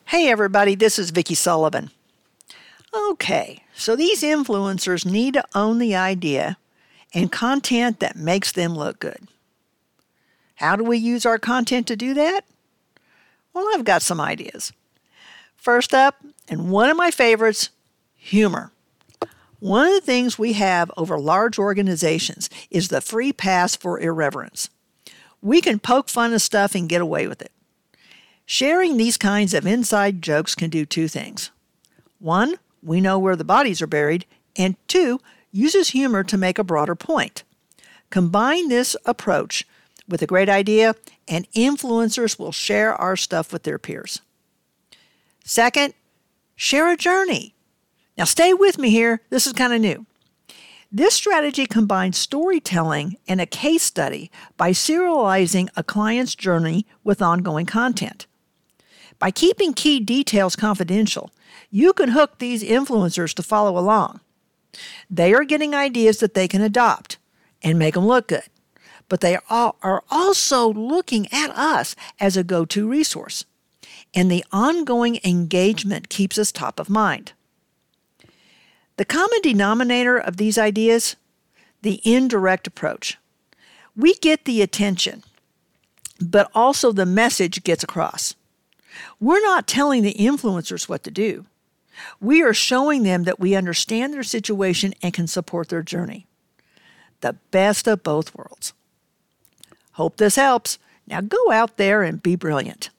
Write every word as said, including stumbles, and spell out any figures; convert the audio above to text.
Hey everybody, this is Vicki Sullivan. Okay, so these influencers need to own the idea and content that makes them look good. How do we use our content to do that? Well, I've got some ideas. First up, and one of my favorites, humor. One of the things we have over large organizations is the free pass for irreverence. We can poke fun at stuff and get away with it. Sharing these kinds of inside jokes can do two things. One, we know where the bodies are buried, and two, uses humor to make a broader point. Combine this approach with a great idea, and influencers will share our stuff with their peers. Second, share a journey. Now stay with me here, this is kind of new. This strategy combines storytelling and a case study by serializing a client's journey with ongoing content. By keeping key details confidential, you can hook these influencers to follow along. They are getting ideas that they can adopt and make them look good, but they are also looking at us as a go-to resource, and the ongoing engagement keeps us top of mind. The common denominator of these ideas, the indirect approach. We get the attention, but also the message gets across. We're not telling the influencers what to do. We are showing them that we understand their situation and can support their journey. The best of both worlds. Hope this helps. Now go out there and be brilliant.